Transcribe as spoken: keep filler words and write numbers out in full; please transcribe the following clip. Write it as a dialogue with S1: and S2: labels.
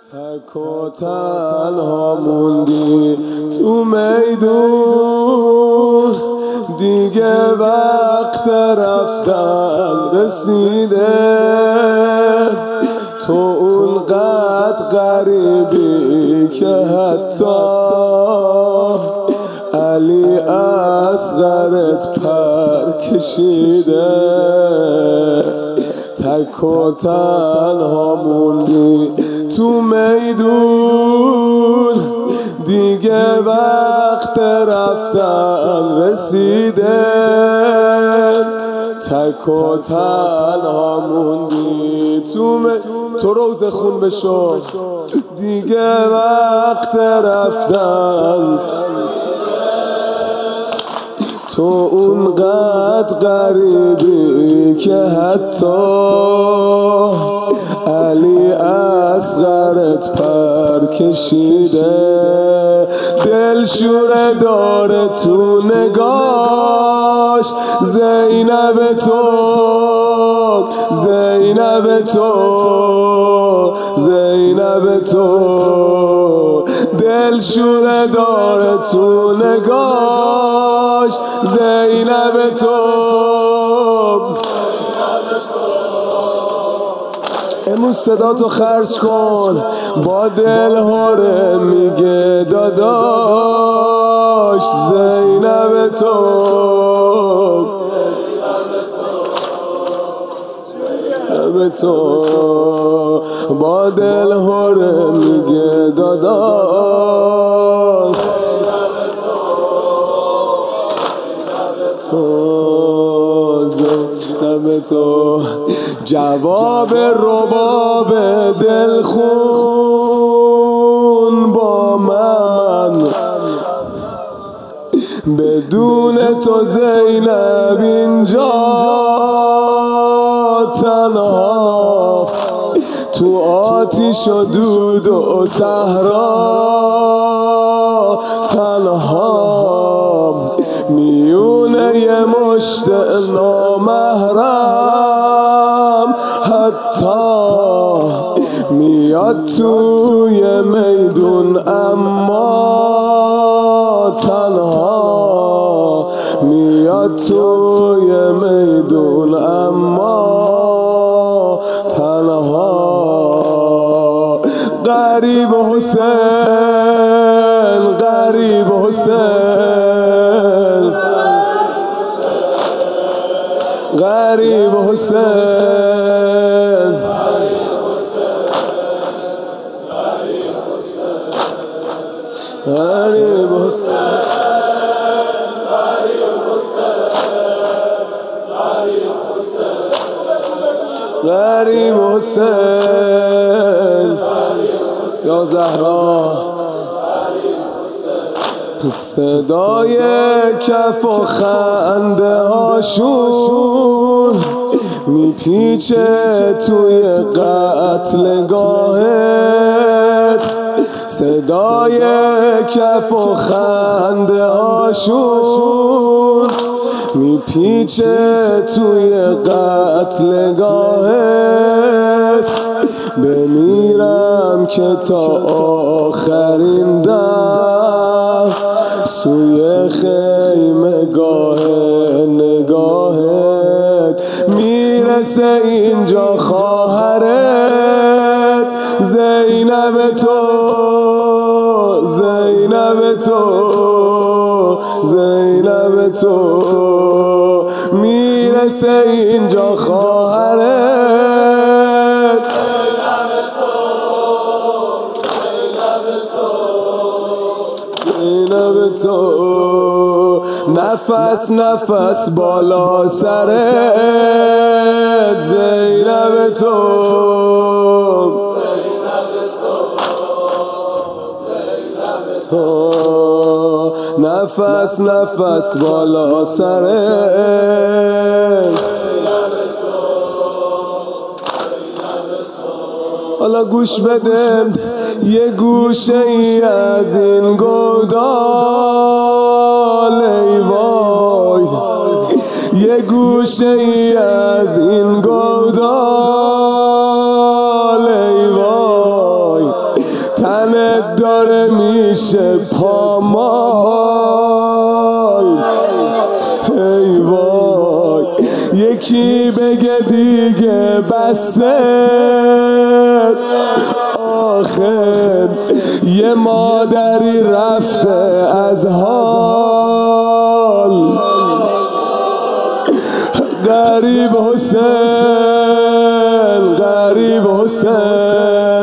S1: تک و تنها موندی تو میدون، دیگه وقت رفتن رسیده. تو اونقدر غریبی که حتی علی اصغرت پر کشیده. تک و تنها موندی تو میدون، دیگه وقت رفتن رسیده. تک و تنها موندی تو میدون، تو روز خون بشو، دیگه وقت رفتن. تو اونقدر غریبی که حتی علی اصغرت پر کشیده. دل شوره داره تو نگاش زینب تو، زینب تو، زینب تو. دل شوره داره تو نگاش زینب تو. امروز صدا تو خرج کن، با دل هاره میگه داداش زینب تو. زینب تو با دل هاره میگه داداش زینب تو. جواب رباب دلخون با من، بدون تو زینب اینجا تنها، تو آتیش و دود و صحرا تنها، میونه یه مشت نامحرم حتی میاد توی میدون اما تنها، میاد توی میدون اما تنها. غریب حسین، غریب حسین، غریب حسین، غریب حسین، غریب حسین یا زهرا. صدای کف و خنده هاشون میپیچه توی قتلگاهت. صدای کف و خنده هاشون میپیچه توی قتلگاهت. بمیرم که تا آخرین دم سوی خیمه گاه نگاهت میرسه اینجا خواهرت زینب تو، زینب تو، زینب تو. میرسه اینجا خواهرت زینب تو. نفس نفس بالا سرت زینب تو، تو. نفس نفس بالا سرت. حالا گوش بده یه گوشه ای از این گودال ای وای، یه گوشه ای از این گودال ای وای. میشه پامال. ای وای یکی بگه دیگه بسه، آخر یه مادری رفته از حال. غریب حسین، غریب حسین.